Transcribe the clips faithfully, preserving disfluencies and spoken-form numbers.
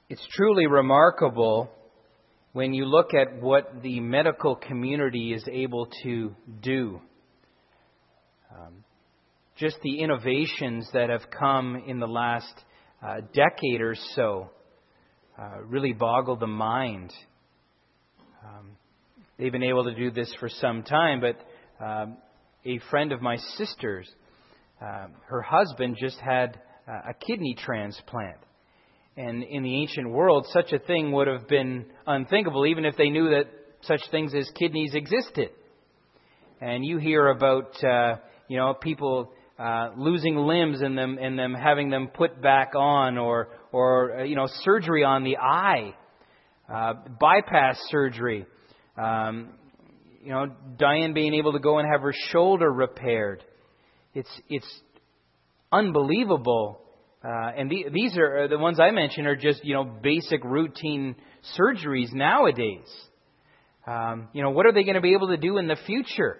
It's truly remarkable when you look at what the medical community is able to do. Um, just the innovations that have come in the last uh, decade or so uh, really boggle the mind. Um, they've been able to do this for some time, but um, a friend of my sister's, uh, her husband just had uh, a kidney transplant. And in the ancient world, such a thing would have been unthinkable, even if they knew that such things as kidneys existed. And you hear about, uh, you know, people uh, losing limbs and them and them having them put back on, or, or uh, you know, surgery on the eye, uh, bypass surgery. Um, you know, Diane being able to go and have her shoulder repaired. It's it's unbelievable. Uh, and the, these are the ones I mentioned are just, you know, basic routine surgeries nowadays. Um, you know, what are they going to be able to do in the future?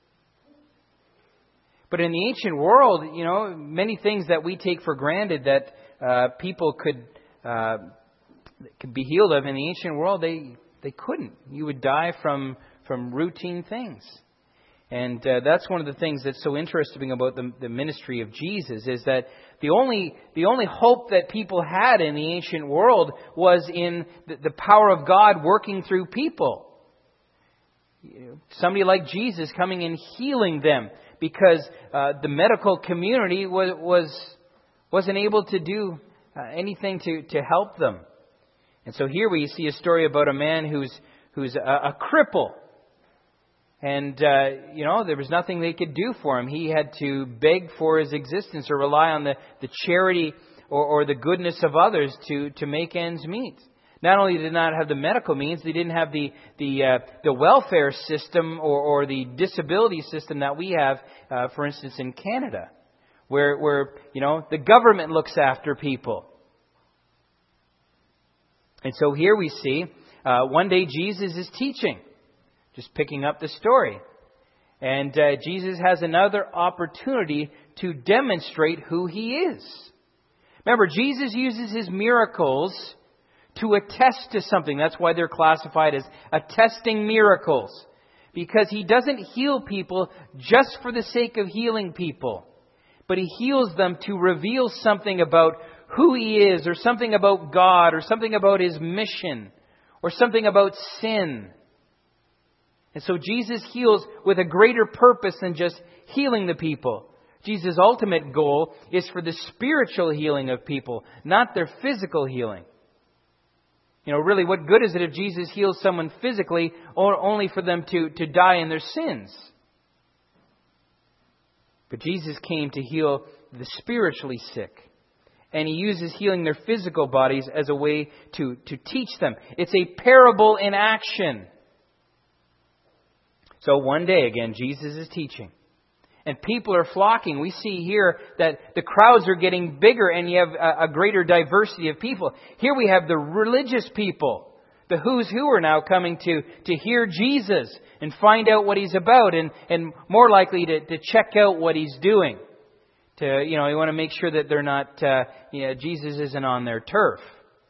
But in the ancient world, you know, many things that we take for granted that uh, people could uh, could be healed of in the ancient world, they they couldn't. You would die from from routine things. And uh, that's one of the things that's so interesting about the, the ministry of Jesus, is that the only the only hope that people had in the ancient world was in the, the power of God working through people. You know, somebody like Jesus coming and healing them, because uh, the medical community was, was wasn't able to do uh, anything to, to help them. And so here we see a story about a man who's who's a, a cripple. And, uh, you know, there was nothing they could do for him. He had to beg for his existence or rely on the, the charity or, or the goodness of others to, to make ends meet. Not only did they not have the medical means, they didn't have the the, uh, the welfare system or, or the disability system that we have, uh, for instance, in Canada, where, where, you know, the government looks after people. And so here we see, uh, one day Jesus is teaching. Just picking up the story. And uh, Jesus has another opportunity to demonstrate who He is. Remember, Jesus uses His miracles to attest to something. That's why they're classified as attesting miracles. Because He doesn't heal people just for the sake of healing people. But He heals them to reveal something about who He is, or something about God, or something about His mission, or something about sin. And so Jesus heals with a greater purpose than just healing the people. Jesus' ultimate goal is for the spiritual healing of people, not their physical healing. You know, really, what good is it if Jesus heals someone physically or only for them to, to die in their sins? But Jesus came to heal the spiritually sick. And He uses healing their physical bodies as a way to, to teach them. It's a parable in action. So one day, again, Jesus is teaching. And people are flocking. We see here that the crowds are getting bigger and you have a, a greater diversity of people. Here we have the religious people. The who's who are now coming to, to hear Jesus and find out what He's about, and, and more likely to, to check out what He's doing. To, you know, you want to make sure that they're not, uh, you know, Jesus isn't on their turf.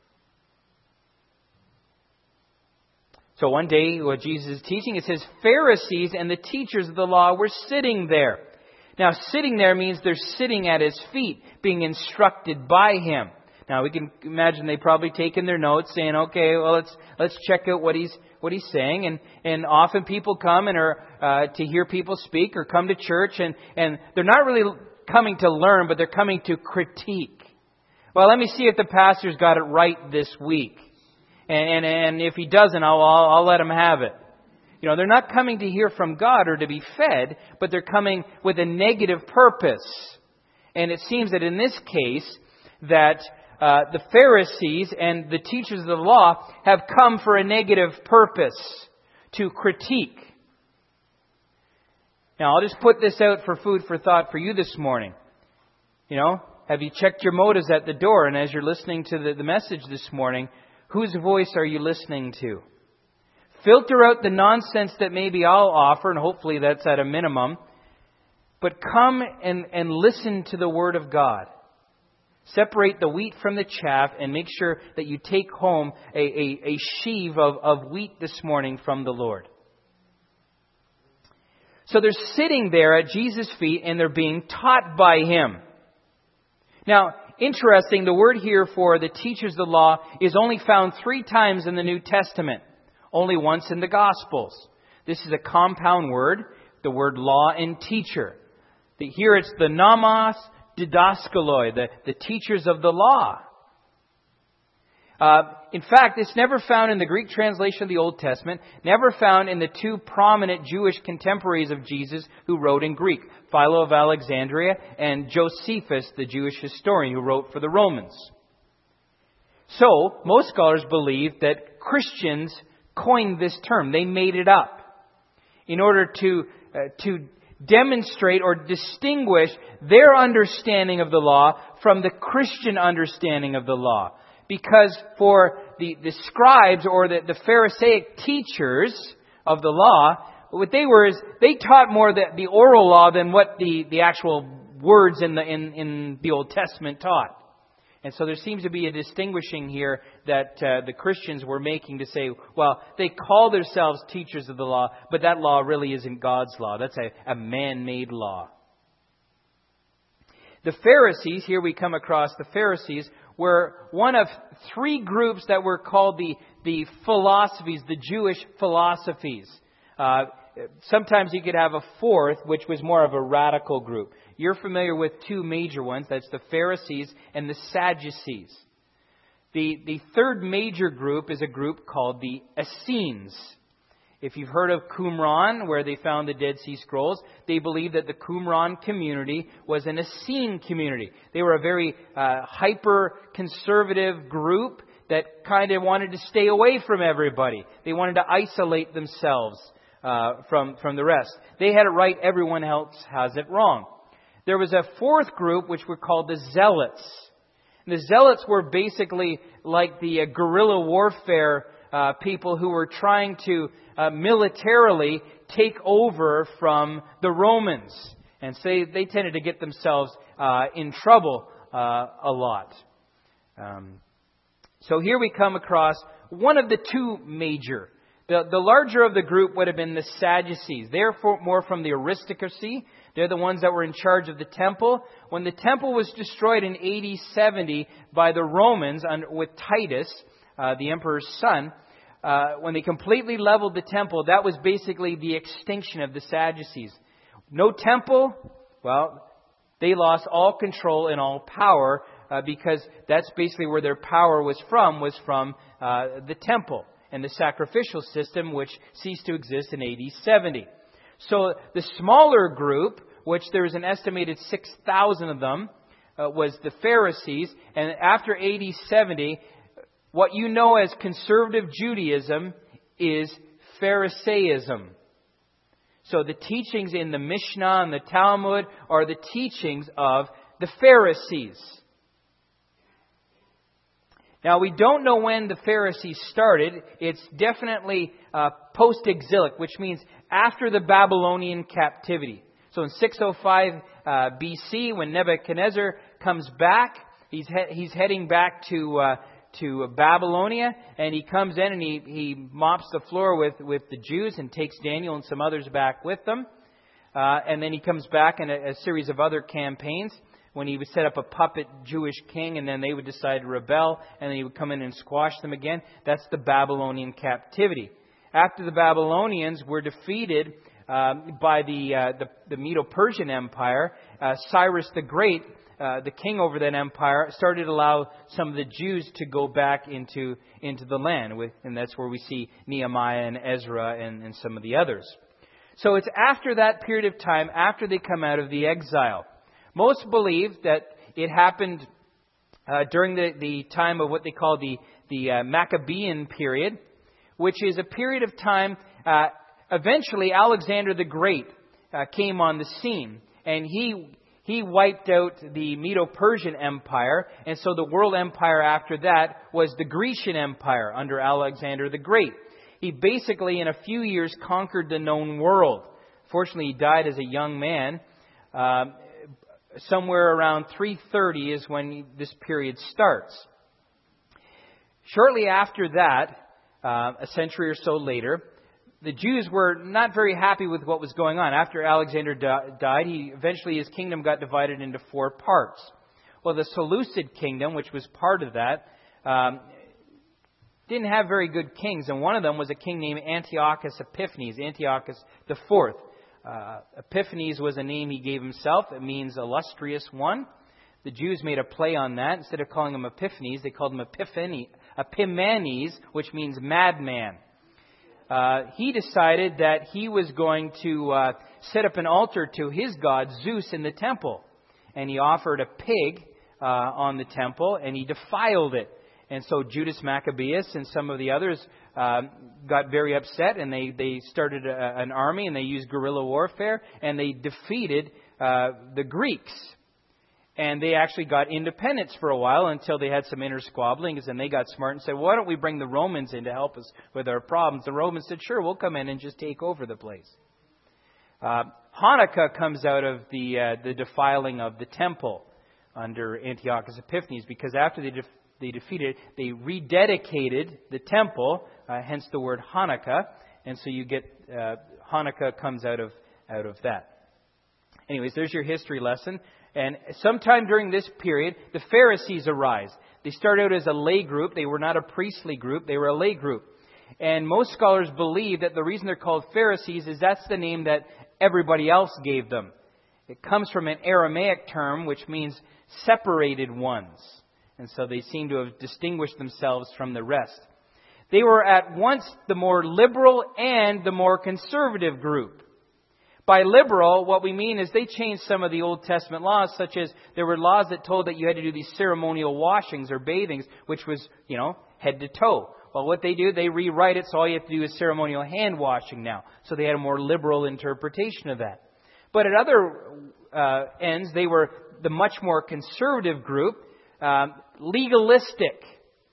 So one day, what Jesus is teaching, it says, Pharisees and the teachers of the law were sitting there. Now, sitting there means they're sitting at His feet, being instructed by Him. Now, we can imagine they probably taken their notes, saying, "Okay, well, let's let's check out what he's what he's saying." And and often people come and are uh, to hear people speak or come to church, and and they're not really coming to learn, but they're coming to critique. Well, let me see if the pastor's got it right this week. And, and, and if he doesn't, I'll, I'll, I'll let him have it. You know, they're not coming to hear from God or to be fed, but they're coming with a negative purpose. And it seems that in this case, that uh, the Pharisees and the teachers of the law have come for a negative purpose, to critique. Now, I'll just put this out for food for thought for you this morning. You know, have you checked your motives at the door? And as you're listening to the, the message this morning, whose voice are you listening to? Filter out the nonsense that maybe I'll offer, and hopefully that's at a minimum. But come and, and listen to the Word of God. Separate the wheat from the chaff and make sure that you take home a, a, a sheaf of, of wheat this morning from the Lord. So they're sitting there at Jesus' feet and they're being taught by Him. Now, interesting, the word here for the teachers of the law is only found three times in the New Testament. Only once in the Gospels. This is a compound word, the word law and teacher. Here it's the nomos didaskaloi, the, the teachers of the law. Uh, in fact, it's never found in the Greek translation of the Old Testament, never found in the two prominent Jewish contemporaries of Jesus who wrote in Greek, Philo of Alexandria and Josephus, the Jewish historian who wrote for the Romans. So, most scholars believe that Christians coined this term. They made it up in order to uh, to demonstrate or distinguish their understanding of the law from the Christian understanding of the law. Because for the, the scribes or the, the Pharisaic teachers of the law, what they were is they taught more the, the oral law than what the, the actual words in the in, in the Old Testament taught. And so there seems to be a distinguishing here that uh, the Christians were making to say, well, they call themselves teachers of the law, but that law really isn't God's law. That's a, a man-made law. The Pharisees, here we come across the Pharisees, were one of three groups that were called the, the philosophies, the Jewish philosophies. Uh, sometimes you could have a fourth, which was more of a radical group. You're familiar with two major ones. That's the Pharisees and the Sadducees. The, the third major group is a group called the Essenes. If you've heard of Qumran, where they found the Dead Sea Scrolls, they believe that the Qumran community was an Essene community. They were a very uh, hyper-conservative group that kind of wanted to stay away from everybody. They wanted to isolate themselves uh, from, from the rest. They had it right, everyone else has it wrong. There was a fourth group which were called the Zealots. And the Zealots were basically like the uh, guerrilla warfare uh, people who were trying to uh, militarily take over from the Romans. And so they, they tended to get themselves uh, in trouble uh, a lot. Um, so here we come across one of the two major. The, the larger of the group would have been the Sadducees. They're for, more from the aristocracy. They're the ones that were in charge of the temple. When the temple was destroyed in A D seventy by the Romans under, with Titus, uh, the emperor's son, uh, when they completely leveled the temple, that was basically the extinction of the Sadducees. No temple, well, they lost all control and all power uh, because that's basically where their power was from, was from uh, the temple and the sacrificial system, which ceased to exist in A D seventy. So the smaller group, which there was an estimated six thousand of them, uh, was the Pharisees. And after A D seventy, what you know as conservative Judaism is Pharisaism. So the teachings in the Mishnah and the Talmud are the teachings of the Pharisees. Now, we don't know when the Pharisees started. It's definitely uh, post-exilic, which means after the Babylonian captivity. So in six oh five uh, B C, when Nebuchadnezzar comes back, he's he- he's heading back to uh, to Babylonia, and he comes in and he, he mops the floor with, with the Jews and takes Daniel and some others back with them. Uh, and then he comes back in a, a series of other campaigns when he would set up a puppet Jewish king, and then they would decide to rebel, and then he would come in and squash them again. That's the Babylonian captivity. After the Babylonians were defeated um, by the, uh, the the Medo-Persian Empire, uh, Cyrus the Great, uh, the king over that empire, started to allow some of the Jews to go back into into the land, with, and that's where we see Nehemiah and Ezra and, and some of the others. So it's after that period of time, after they come out of the exile. Most believe that it happened uh, during the, the time of what they call the, the uh, Maccabean period, which is a period of time, uh, eventually Alexander the Great uh, came on the scene, and he he wiped out the Medo-Persian Empire, and so the world empire after that was the Grecian Empire under Alexander the Great. He basically, in a few years, conquered the known world. Fortunately, he died as a young man. Um, somewhere around three thirty is when this period starts. Shortly after that, uh, a century or so later, the Jews were not very happy with what was going on. After Alexander di- died, he eventually his kingdom got divided into four parts. Well, the Seleucid kingdom, which was part of that, um, didn't have very good kings, and one of them was a king named Antiochus Epiphanes, Antiochus the Fourth. Uh, Epiphanes was a name he gave himself. It means illustrious one. The Jews made a play on that. Instead of calling him Epiphanes, they called him Epiphany, Epimanes, which means madman. Uh, he decided that he was going to uh, set up an altar to his god Zeus in the temple. And he offered a pig uh, on the temple, and he defiled it. And so Judas Maccabeus and some of the others uh, got very upset, and they, they started a, an army, and they used guerrilla warfare, and they defeated uh, the Greeks. And they actually got independence for a while until they had some inner squabblings, and they got smart and said, why don't we bring the Romans in to help us with our problems? The Romans said, sure, we'll come in and just take over the place. Uh, Hanukkah comes out of the uh, the defiling of the temple under Antiochus Epiphanes, because after they, def- they defeated it, they rededicated the temple, uh, hence the word Hanukkah, and so you get uh, Hanukkah comes out of out of that. Anyways, there's your history lesson. And sometime during this period, the Pharisees arise. They start out as a lay group. They were not a priestly group. They were a lay group. And most scholars believe that the reason they're called Pharisees is that's the name that everybody else gave them. It comes from an Aramaic term which means separated ones. And so they seem to have distinguished themselves from the rest. They were at once the more liberal and the more conservative group. By liberal, what we mean is they changed some of the Old Testament laws, such as there were laws that told that you had to do these ceremonial washings or bathings, which was, you know, head to toe. Well, what they do, they rewrite it, so all you have to do is ceremonial hand washing now. So they had a more liberal interpretation of that. But at other uh, ends, they were the much more conservative group, um, legalistic.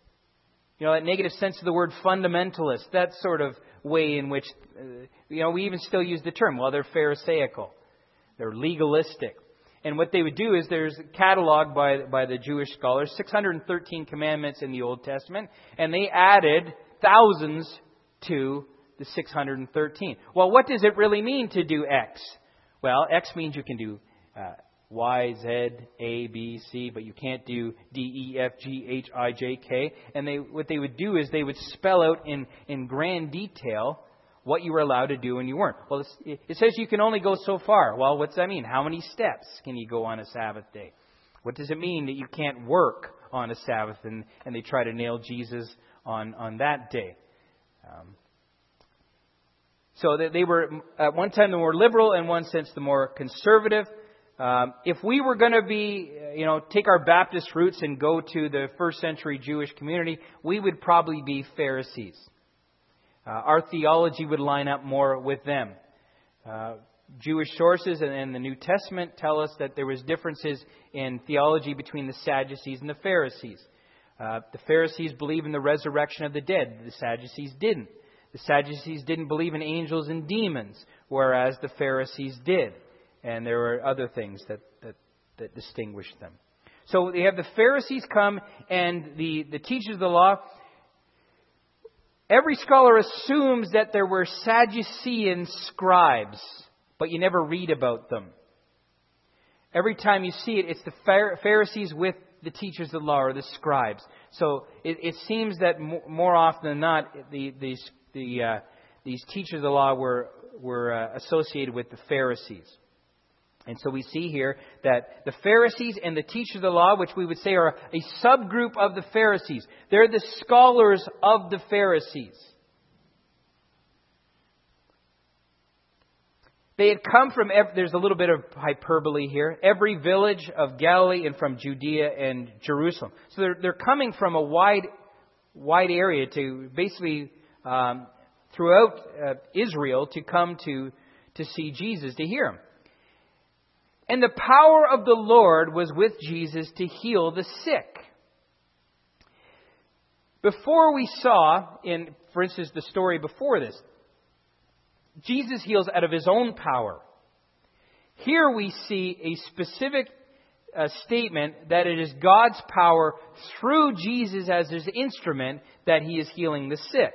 You know, that negative sense of the word fundamentalist, that sort of way in which, uh, you know, we even still use the term. Well, they're Pharisaical. They're legalistic. And what they would do is there's a catalog by, by the Jewish scholars, six hundred thirteen commandments in the Old Testament, and they added thousands to the six hundred thirteen. Well, what does it really mean to do X? Well, X means you can do uh, Y, Z, A, B, C, but you can't do D, E, F, G, H, I, J, K. And they, what they would do is they would spell out in, in grand detail what you were allowed to do and you weren't. Well, it's, it says you can only go so far. Well, what's that mean? How many steps can you go on a Sabbath day? What does it mean that you can't work on a Sabbath? And, and they try to nail Jesus on, on that day. Um, so they, they were, at one time, the more liberal, in one sense, the more conservative. Um, if we were going to be, you know, take our Baptist roots and go to the first century Jewish community, we would probably be Pharisees. Uh, our theology would line up more with them. Uh, Jewish sources and, and the New Testament tell us that there was differences in theology between the Sadducees and the Pharisees. Uh, the Pharisees believe in the resurrection of the dead. The Sadducees didn't. The Sadducees didn't believe in angels and demons, whereas the Pharisees did. And there were other things that, that, that distinguished them. So they have the Pharisees come and the, the teachers of the law. Every scholar assumes that there were Sadducean scribes, but you never read about them. Every time you see it, it's the Pharisees with the teachers of the law or the scribes. So it, it seems that more often than not, the, these, the, uh, these teachers of the law were, were uh, associated with the Pharisees. And so we see here that the Pharisees and the teachers of the law, which we would say are a subgroup of the Pharisees, they're the scholars of the Pharisees. They had come from, every, there's a little bit of hyperbole here, every village of Galilee and from Judea and Jerusalem. So they're, they're coming from a wide, wide area to basically um, throughout uh, Israel to come to, to see Jesus, to hear Him. And the power of the Lord was with Jesus to heal the sick. Before we saw, in, for instance, the story before this, Jesus heals out of His own power. Here we see a specific uh, statement that it is God's power through Jesus as His instrument that He is healing the sick.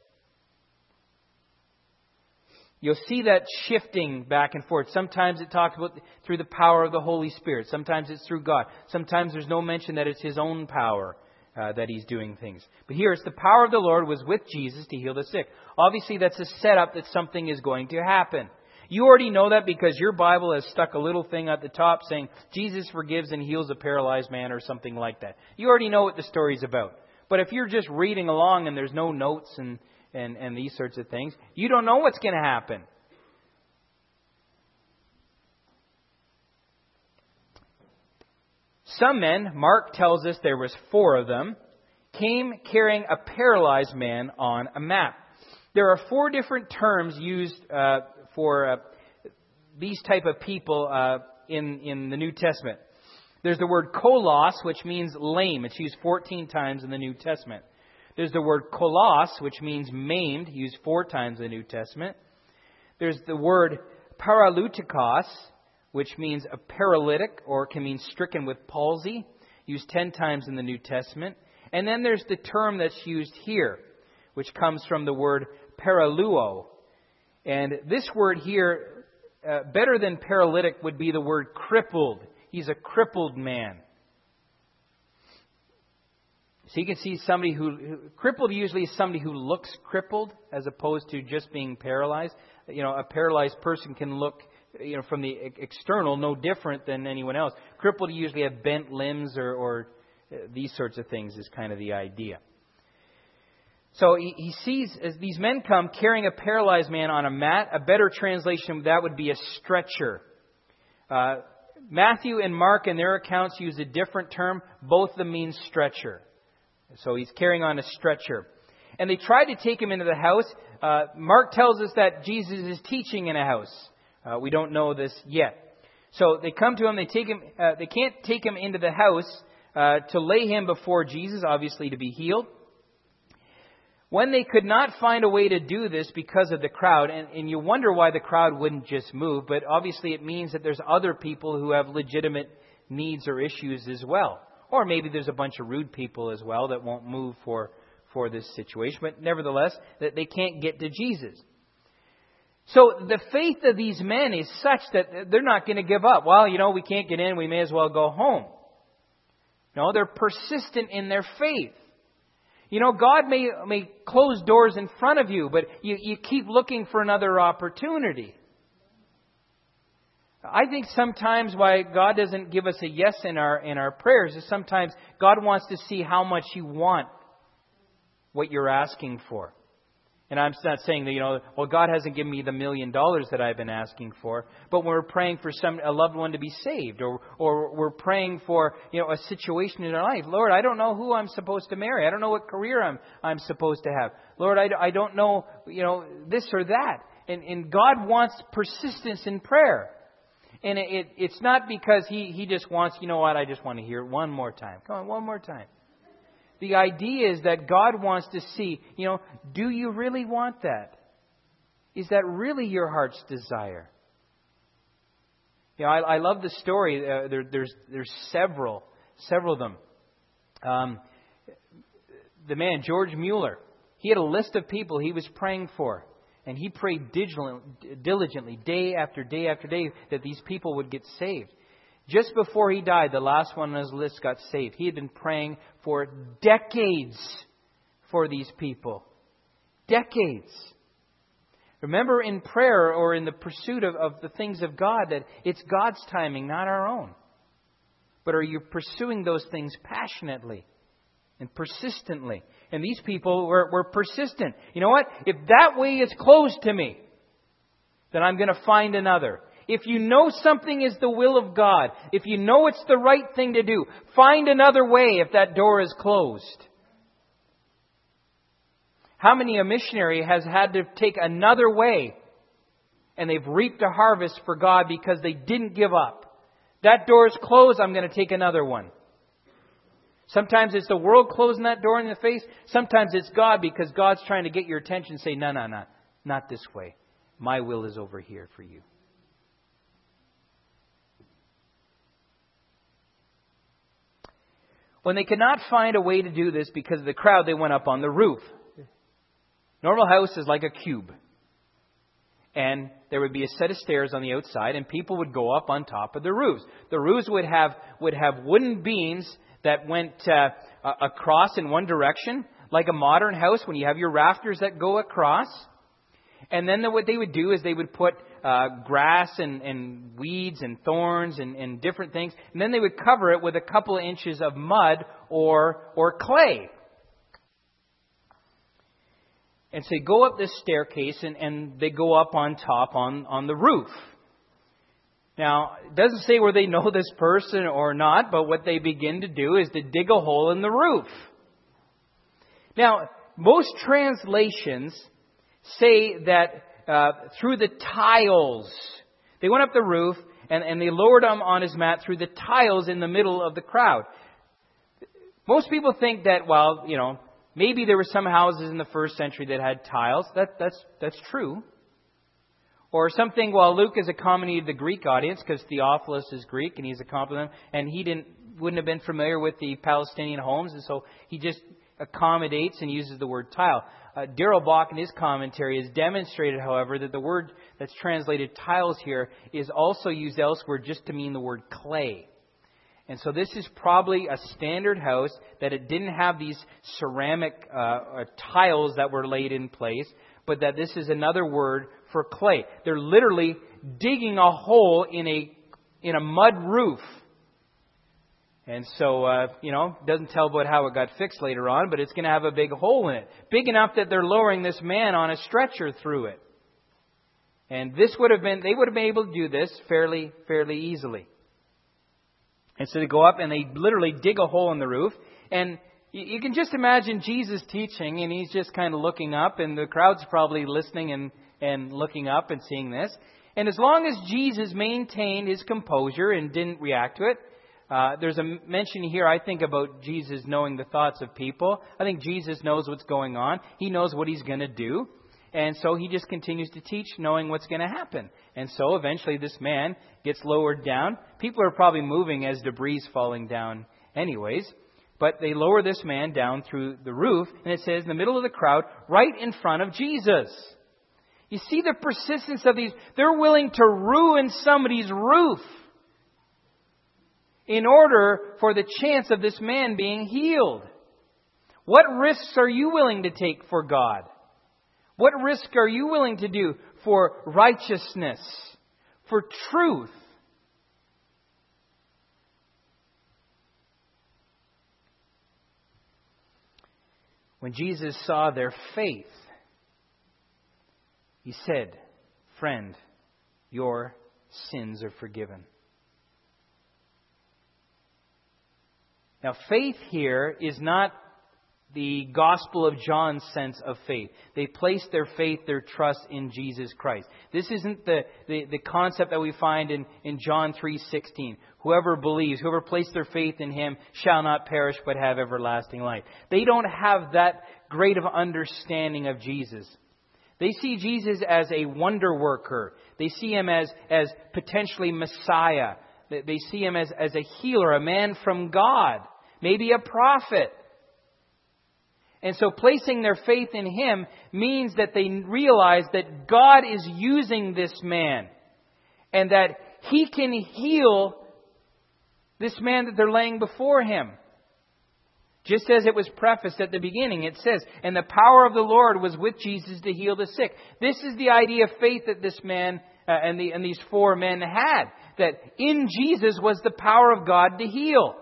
You'll see that shifting back and forth. Sometimes it talks about through the power of the Holy Spirit. Sometimes it's through God. Sometimes there's no mention that it's His own power uh, that He's doing things. But here it's the power of the Lord was with Jesus to heal the sick. Obviously that's a setup that something is going to happen. You already know that because your Bible has stuck a little thing at the top saying Jesus forgives and heals a paralyzed man or something like that. You already know what the story's about. But if you're just reading along and there's no notes and And, and these sorts of things, you don't know what's going to happen. Some men, Mark tells us there was four of them, came carrying a paralyzed man on a mat. There are four different terms used uh, for uh, these type of people uh, in, in the New Testament. There's the word kolos, which means lame. It's used fourteen times in the New Testament. There's the word kolos, which means maimed, used four times in the New Testament. There's the word paralutikos, which means a paralytic or can mean stricken with palsy, used ten times in the New Testament. And then there's the term that's used here, which comes from the word paraluo. And this word here, uh, better than paralytic, would be the word crippled. He's a crippled man. So you can see somebody who, who, crippled usually is somebody who looks crippled as opposed to just being paralyzed. You know, a paralyzed person can look, you know, from the external no different than anyone else. Crippled usually have bent limbs or, or these sorts of things is kind of the idea. So he, he sees as these men come carrying a paralyzed man on a mat. A better translation of that would be a stretcher. Uh, Matthew and Mark in their accounts use a different term. Both of them mean stretcher. So he's carrying on a stretcher. And they tried to take him into the house. Uh, Mark tells us that Jesus is teaching in a house. Uh, we don't know this yet. So they come to him. They take him. Uh, they can't take him into the house uh, to lay him before Jesus, obviously to be healed. When they could not find a way to do this because of the crowd, and, and you wonder why the crowd wouldn't just move, but obviously it means that there's other people who have legitimate needs or issues as well. Or maybe there's a bunch of rude people as well that won't move for, for this situation. But nevertheless, that they can't get to Jesus. So the faith of these men is such that they're not going to give up. Well, you know, we can't get in. We may as well go home. No, they're persistent in their faith. You know, God may, may close doors in front of you, but you, you keep looking for another opportunity. I think sometimes why God doesn't give us a yes in our in our prayers is sometimes God wants to see how much you want what you're asking for. And I'm not saying that, you know, well, God hasn't given me the million dollars that I've been asking for. But when we're praying for some a loved one to be saved, or or we're praying for, you know, a situation in our life. Lord, I don't know who I'm supposed to marry. I don't know what career I'm I'm supposed to have. Lord, I, I don't know, you know, this or that. And, and God wants persistence in prayer. And it, it, it's not because he, he just wants, you know what, I just want to hear it one more time. Come on, one more time. The idea is that God wants to see, you know, do you really want that? Is that really your heart's desire? You know, I, I love the story. Uh, there, there's there's several, several of them. Um, the man, George Mueller, he had a list of people he was praying for. And he prayed diligently, day after day after day, that these people would get saved. Just before he died, the last one on his list got saved. He had been praying for decades for these people. Decades. Remember, in prayer or in the pursuit of, of the things of God, that it's God's timing, not our own. But are you pursuing those things passionately and persistently? And these people were, were persistent. You know what? If that way is closed to me, then I'm going to find another. If you know something is the will of God, if you know it's the right thing to do, find another way if that door is closed. How many a missionary has had to take another way and they've reaped a harvest for God because they didn't give up? That door is closed, I'm going to take another one. Sometimes it's the world closing that door in the face. Sometimes it's God because God's trying to get your attention and say, no, no, no, not this way. My will is over here for you. When they could not find a way to do this because of the crowd, they went up on the roof. Normal house is like a cube. And there would be a set of stairs on the outside, and people would go up on top of the roofs. The roofs would have would have wooden beams that went uh, across in one direction, like a modern house when you have your rafters that go across. And then the, what they would do is they would put uh, grass and, and weeds and thorns and, and different things, and then they would cover it with a couple of inches of mud or or clay. And so they go up this staircase and, and they go up on top on, on the roof. Now, it doesn't say whether they know this person or not, but what they begin to do is to dig a hole in the roof. Now, most translations say that uh, through the tiles, they went up the roof and, and they lowered him on his mat through the tiles in the middle of the crowd. Most people think that, well, you know, maybe there were some houses in the first century that had tiles. That, that's that's true. Or something, well, Luke is accommodating the Greek audience because Theophilus is Greek and he's accommodating them, and he didn't wouldn't have been familiar with the Palestinian homes, and so he just accommodates and uses the word tile. Uh, Darrell Bach in his commentary has demonstrated, however, that the word that's translated tiles here is also used elsewhere just to mean the word clay. And so this is probably a standard house, that it didn't have these ceramic uh, uh, tiles that were laid in place, but that this is another word for clay. They're literally digging a hole in a in a mud roof. And so, uh, you know, it doesn't tell about how it got fixed later on, but it's going to have a big hole in it. Big enough that they're lowering this man on a stretcher through it. And this would have been, they would have been able to do this fairly, fairly easily. And so they go up and they literally dig a hole in the roof. And you can just imagine Jesus teaching, and he's just kind of looking up, and the crowd's probably listening and, and looking up and seeing this. And as long as Jesus maintained his composure and didn't react to it, uh, there's a mention here, I think, about Jesus knowing the thoughts of people. I think Jesus knows what's going on. He knows what he's going to do. And so he just continues to teach, knowing what's going to happen. And so eventually this man gets lowered down. People are probably moving as debris is falling down anyways. But they lower this man down through the roof. And it says in the middle of the crowd, right in front of Jesus. You see the persistence of these. They're willing to ruin somebody's roof in order for the chance of this man being healed. What risks are you willing to take for God? What risk are you willing to do for righteousness, for truth? When Jesus saw their faith, he said, "Friend, your sins are forgiven." Now, faith here is not the Gospel of John's sense of faith. They place their faith, their trust in Jesus Christ. This isn't the, the, the concept that we find in, in John three sixteen. Whoever believes, whoever placed their faith in him shall not perish but have everlasting life. They don't have that great of understanding of Jesus. They see Jesus as a wonder worker. They see him as, as potentially Messiah. They see him as, as a healer, a man from God, maybe a prophet. And so placing their faith in him means that they realize that God is using this man and that he can heal this man that they're laying before him. Just as it was prefaced at the beginning, it says, "And the power of the Lord was with Jesus to heal the sick." This is the idea of faith that this man uh, and, the, and these four men had. That in Jesus was the power of God to heal.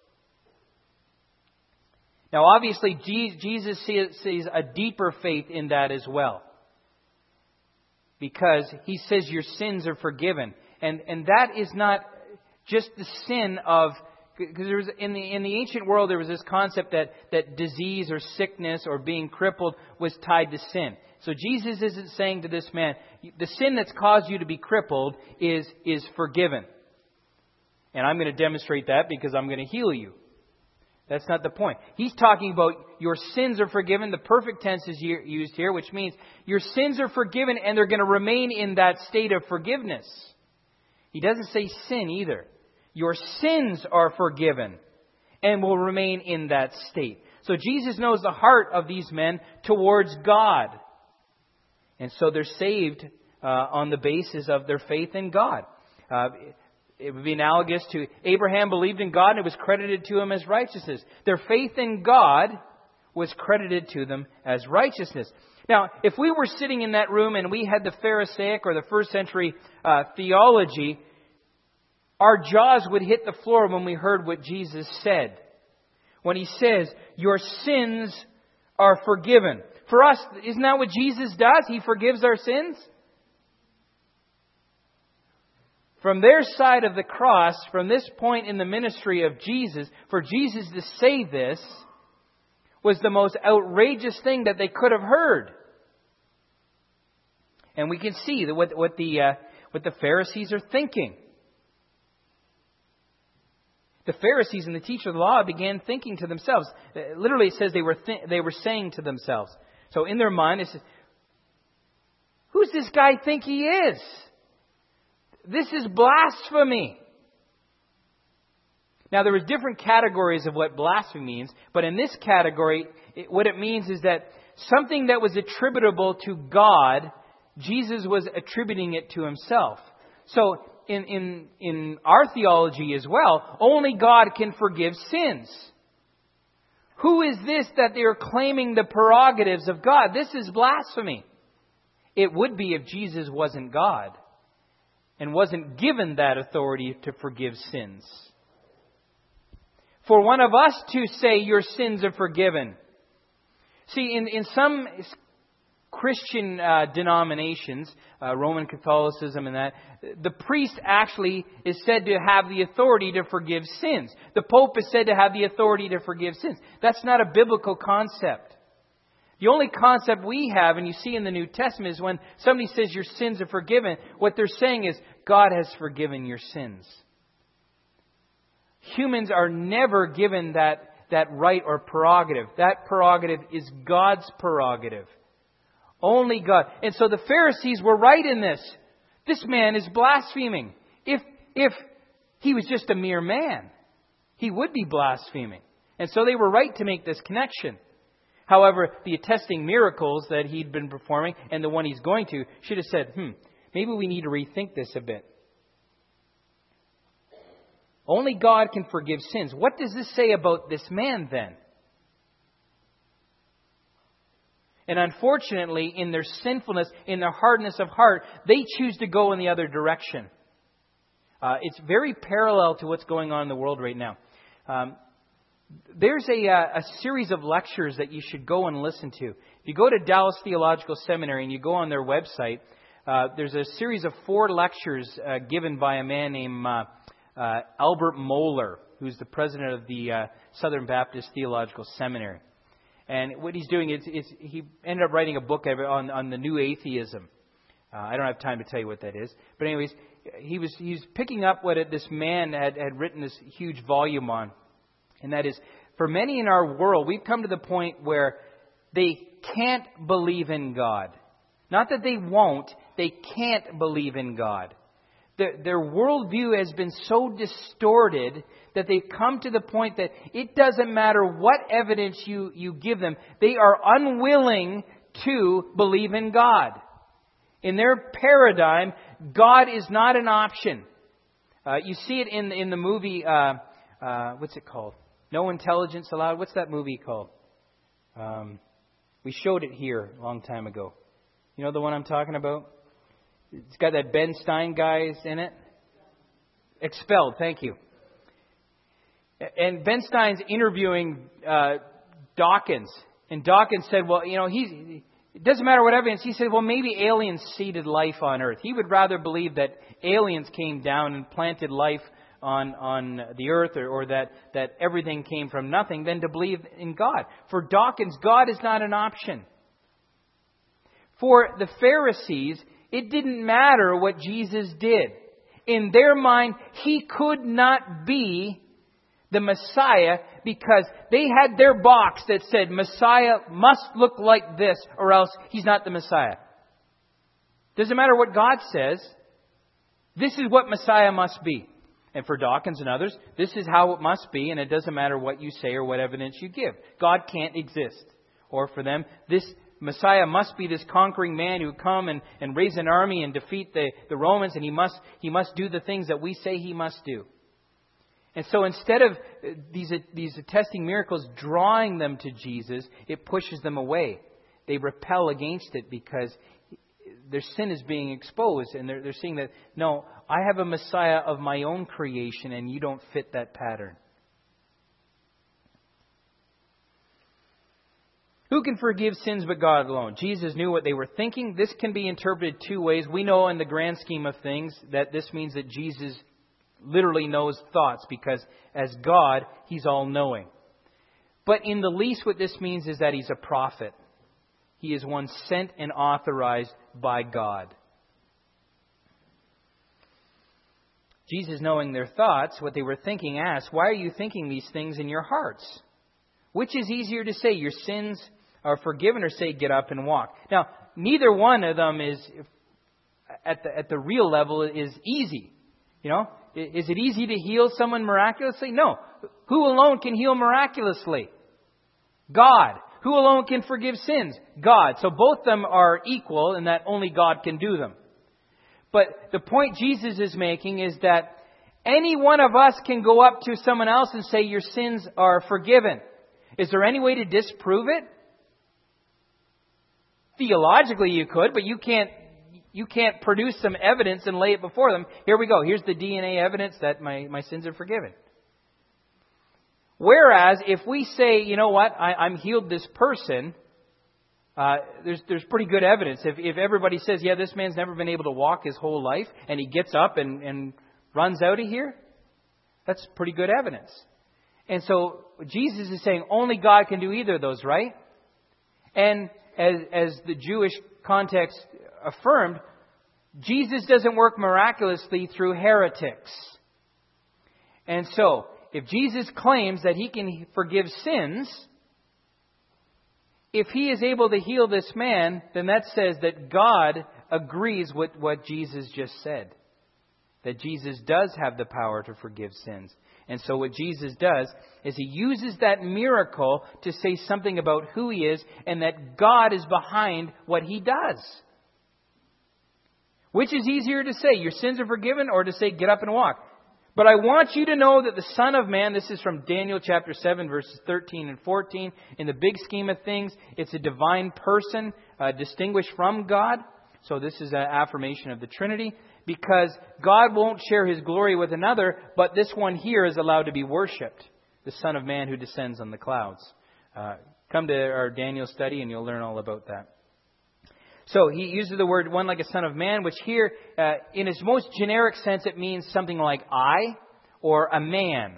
Now, obviously, Jesus sees a deeper faith in that as well. Because he says your sins are forgiven. And and that is not just the sin of... Because there was, in the in the ancient world, there was this concept that, that disease or sickness or being crippled was tied to sin. So Jesus isn't saying to this man, the sin that's caused you to be crippled is, is forgiven. And I'm going to demonstrate that because I'm going to heal you. That's not the point. He's talking about your sins are forgiven. The perfect tense is used here, which means your sins are forgiven and they're going to remain in that state of forgiveness. He doesn't say sin either. Your sins are forgiven and will remain in that state. So Jesus knows the heart of these men towards God. And so they're saved uh, on the basis of their faith in God. Uh, it would be analogous to Abraham believed in God and it was credited to him as righteousness. Their faith in God was credited to them as righteousness. Now, if we were sitting in that room and we had the Pharisaic or the first century uh, theology, our jaws would hit the floor when we heard what Jesus said. When He says, your sins are forgiven. For us, isn't that what Jesus does? He forgives our sins. From their side of the cross, from this point in the ministry of Jesus, for Jesus to say this was the most outrageous thing that they could have heard. And we can see that what, what, the, uh, what the Pharisees are thinking. The Pharisees and the teacher of the law began thinking to themselves. Literally, it says they were th- they were saying to themselves. So in their mind, it says, who's this guy think he is? This is blasphemy. Now, there was different categories of what blasphemy means, but in this category, it, what it means is that something that was attributable to God, Jesus was attributing it to Himself. So, in, in, in our theology as well, only God can forgive sins. Who is this that they are claiming the prerogatives of God? This is blasphemy. It would be if Jesus wasn't God and wasn't given that authority to forgive sins. For one of us to say your sins are forgiven. See, in, in some Christian uh, denominations, uh, Roman Catholicism and that, the priest actually is said to have the authority to forgive sins. The Pope is said to have the authority to forgive sins. That's not a biblical concept. The only concept we have, and you see in the New Testament, is when somebody says your sins are forgiven, what they're saying is God has forgiven your sins. Humans are never given that, that right or prerogative. That prerogative is God's prerogative. Only God. And so the Pharisees were right in this. This man is blaspheming. If, if he was just a mere man, he would be blaspheming. And so they were right to make this connection. However, the attesting miracles that he'd been performing and the one he's going to should have said, hmm, maybe we need to rethink this a bit. Only God can forgive sins. What does this say about this man then? And unfortunately, in their sinfulness, in their hardness of heart, they choose to go in the other direction. Uh, it's very parallel to what's going on in the world right now. Um, there's a, a series of lectures that you should go and listen to. If you go to Dallas Theological Seminary and you go on their website, uh, there's a series of four lectures uh, given by a man named uh, uh, Albert Mohler, who's the president of the uh, Southern Baptist Theological Seminary. And what he's doing is, is he ended up writing a book on, on the new atheism. Uh, I don't have time to tell you what that is. But anyways, he was he's picking up what it, this man had, had written this huge volume on. And that is, for many in our world, we've come to the point where they can't believe in God. Not that they won't, they can't believe in God. Their, their worldview has been so distorted that they've come to the point that it doesn't matter what evidence you, you give them. They are unwilling to believe in God. In their paradigm, God is not an option. Uh, you see it in, in the movie, uh, uh, what's it called? No Intelligence Allowed. What's that movie called? Um, we showed it here a long time ago. You know the one I'm talking about? It's got that Ben Stein guy in it. Expelled, thank you. And Ben Stein's interviewing uh, Dawkins. And Dawkins said, well, you know, he, it doesn't matter what evidence. He said, well, maybe aliens seeded life on Earth. He would rather believe that aliens came down and planted life on, on the Earth, or, or that, that everything came from nothing, than to believe in God. For Dawkins, God is not an option. For the Pharisees, it didn't matter what Jesus did. In their mind, He could not be the Messiah because they had their box that said Messiah must look like this or else He's not the Messiah. Doesn't matter what God says. This is what Messiah must be. And for Dawkins and others, this is how it must be, and it doesn't matter what you say or what evidence you give. God can't exist. Or for them, this Messiah must be this conquering man who come and, and raise an army and defeat the, the Romans, and he must he must do the things that we say he must do. And so instead of these, these attesting miracles drawing them to Jesus, it pushes them away. They repel against it because their sin is being exposed, and they're, they're seeing that, no, I have a Messiah of my own creation, and you don't fit that pattern. Who can forgive sins but God alone? Jesus knew what they were thinking. This can be interpreted two ways. We know in the grand scheme of things that this means that Jesus literally knows thoughts, because as God, He's all-knowing. But in the least, what this means is that He's a prophet. He is one sent and authorized by God. Jesus, knowing their thoughts, what they were thinking, asked, why are you thinking these things in your hearts? Which is easier to say, your sins are forgiven, or say, get up and walk? Now, neither one of them is, at the, at the real level, is easy. You know, is it easy to heal someone miraculously? No. Who alone can heal miraculously? God. Who alone can forgive sins? God. So both of them are equal in that only God can do them. But the point Jesus is making is that any one of us can go up to someone else and say, your sins are forgiven. Is there any way to disprove it? Theologically you could, but you can't you can't produce some evidence and lay it before them. Here we go. Here's the D N A evidence that my, my sins are forgiven. Whereas, if we say, you know what, I, I'm healed this person, uh, there's there's pretty good evidence. If if everybody says, yeah, this man's never been able to walk his whole life, and he gets up and, and runs out of here, that's pretty good evidence. And so Jesus is saying only God can do either of those, right? And as as the Jewish context affirmed, Jesus doesn't work miraculously through heretics. And so, if Jesus claims that He can forgive sins, if He is able to heal this man, then that says that God agrees with what Jesus just said. That Jesus does have the power to forgive sins. And so what Jesus does is He uses that miracle to say something about who He is, and that God is behind what He does. Which is easier to say, your sins are forgiven, or to say, get up and walk? But I want you to know that the Son of Man, this is from Daniel chapter seven, verses thirteen and fourteen. In the big scheme of things, it's a divine person uh, distinguished from God. So this is an affirmation of the Trinity. Because God won't share His glory with another, but this one here is allowed to be worshipped. The Son of Man who descends on the clouds. Uh, come to our Daniel study and you'll learn all about that. So he uses the word one like a son of man, which here, uh, in its most generic sense, it means something like I or a man.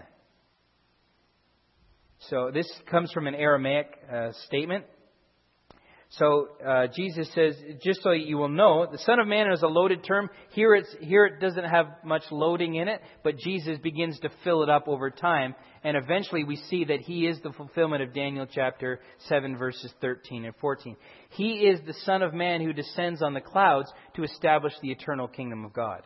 So this comes from an Aramaic uh, statement. So uh, Jesus says, just so you will know, the Son of Man is a loaded term. Here, it's, here it doesn't have much loading in it, but Jesus begins to fill it up over time. And eventually we see that He is the fulfillment of Daniel chapter seven, verses thirteen and fourteen. He is the Son of Man who descends on the clouds to establish the eternal kingdom of God.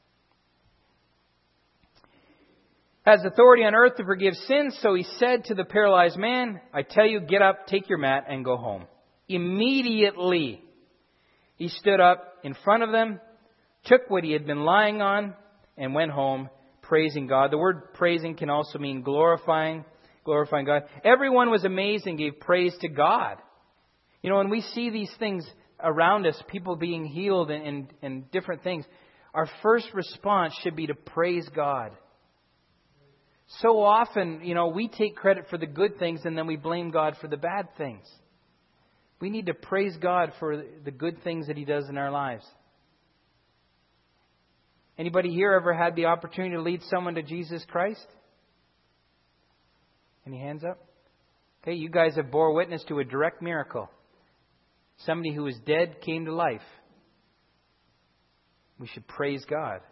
Has authority on earth to forgive sins, so He said to the paralyzed man, I tell you, get up, take your mat, and go home. Immediately, he stood up in front of them, took what he had been lying on, and went home, praising God. The word praising can also mean glorifying, glorifying God. Everyone was amazed and gave praise to God. You know, when we see these things around us, people being healed and, and, and different things, our first response should be to praise God. So often, you know, we take credit for the good things and then we blame God for the bad things. We need to praise God for the good things that He does in our lives. Anybody here ever had the opportunity to lead someone to Jesus Christ? Any hands up? Okay, you guys have bore witness to a direct miracle. Somebody who was dead came to life. We should praise God.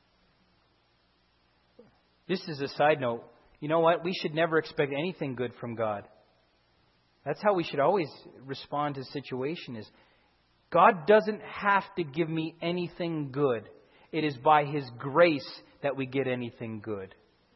Just as a side note, you know what? We should never expect anything good from God. That's how we should always respond to a situation is, God doesn't have to give me anything good. It is by His grace that we get anything good.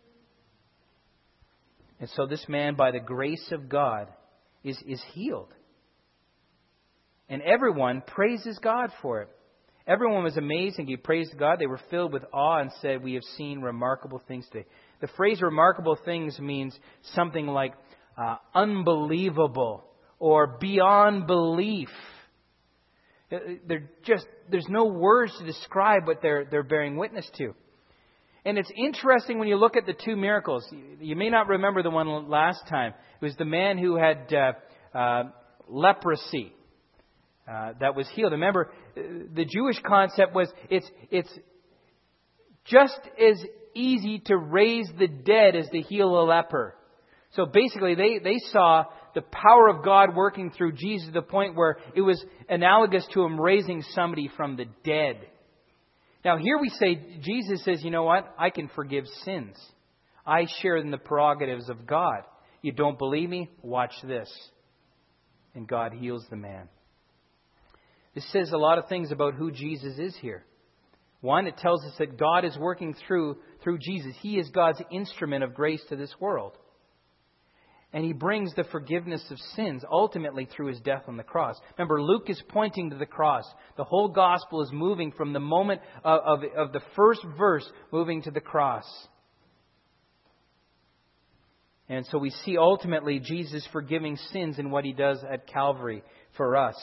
And so this man, by the grace of God, is, is healed. And everyone praises God for it. Everyone was amazed and he praised God. They were filled with awe and said, "We have seen remarkable things today." The phrase remarkable things means something like uh, unbelievable or beyond belief. They're just, there's no words to describe what they're, they're bearing witness to. And it's interesting when you look at the two miracles. You may not remember the one last time. It was the man who had uh, uh, leprosy uh, that was healed. Remember, the Jewish concept was it's it's just as easy to raise the dead as to heal a leper. So basically, they, they saw the power of God working through Jesus to the point where it was analogous to Him raising somebody from the dead. Now here we say, Jesus says, you know what? I can forgive sins. I share in the prerogatives of God. You don't believe me? Watch this. And God heals the man. This says a lot of things about who Jesus is here. One, it tells us that God is working through, through Jesus. He is God's instrument of grace to this world. And He brings the forgiveness of sins ultimately through His death on the cross. Remember, Luke is pointing to the cross. The whole gospel is moving from the moment of, of, of the first verse moving to the cross. And so we see ultimately Jesus forgiving sins in what He does at Calvary for us.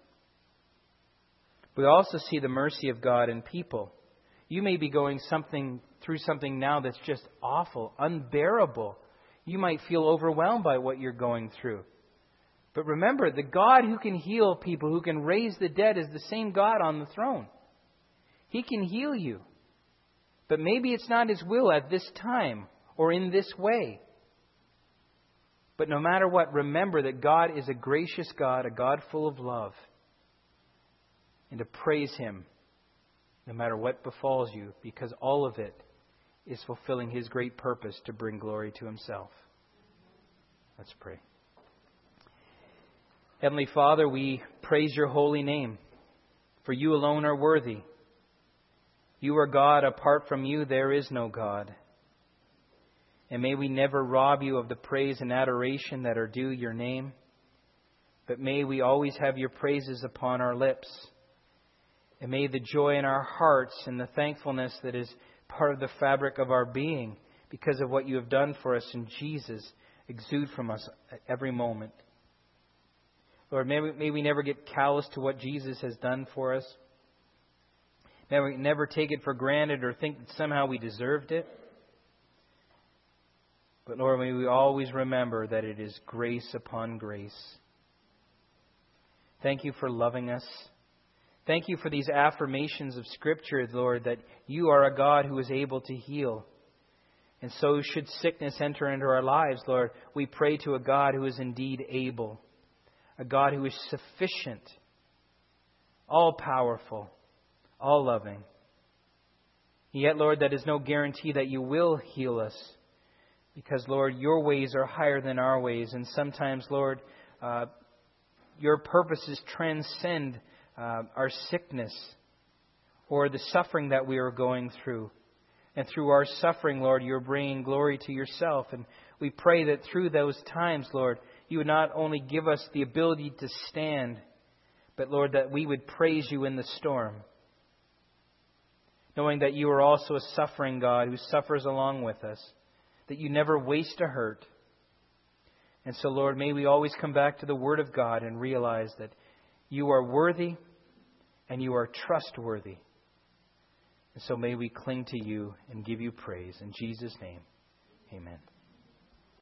We also see the mercy of God in people. You may be going something through something now that's just awful, unbearable. You might feel overwhelmed by what you're going through. But remember, the God who can heal people, who can raise the dead, is the same God on the throne. He can heal you. But maybe it's not His will at this time or in this way. But no matter what, remember that God is a gracious God, a God full of love. And to praise Him no matter what befalls you, because all of it is fulfilling His great purpose to bring glory to Himself. Let's pray. Heavenly Father, we praise Your holy name, for You alone are worthy. You are God. Apart from You, there is no God. And may we never rob You of the praise and adoration that are due Your name, but may we always have Your praises upon our lips. And may the joy in our hearts and the thankfulness that is part of the fabric of our being because of what You have done for us in Jesus exude from us at every moment. Lord, may we, may we never get callous to what Jesus has done for us. May we never take it for granted or think that somehow we deserved it. But Lord, may we always remember that it is grace upon grace. Thank You for loving us. Thank You for these affirmations of Scripture, Lord, that You are a God who is able to heal. And so should sickness enter into our lives, Lord, we pray to a God who is indeed able, a God who is sufficient, all-powerful, all-loving. Yet, Lord, that is no guarantee that You will heal us, because, Lord, Your ways are higher than our ways. And sometimes, Lord, uh, Your purposes transcend Uh, our sickness or the suffering that we are going through. And through our suffering, Lord, You're bringing glory to Yourself. And we pray that through those times, Lord, You would not only give us the ability to stand, but, Lord, that we would praise You in the storm, knowing that You are also a suffering God who suffers along with us, that You never waste a hurt. And so, Lord, may we always come back to the Word of God and realize that You are worthy and You are trustworthy. And so may we cling to You and give You praise. In Jesus' name, amen.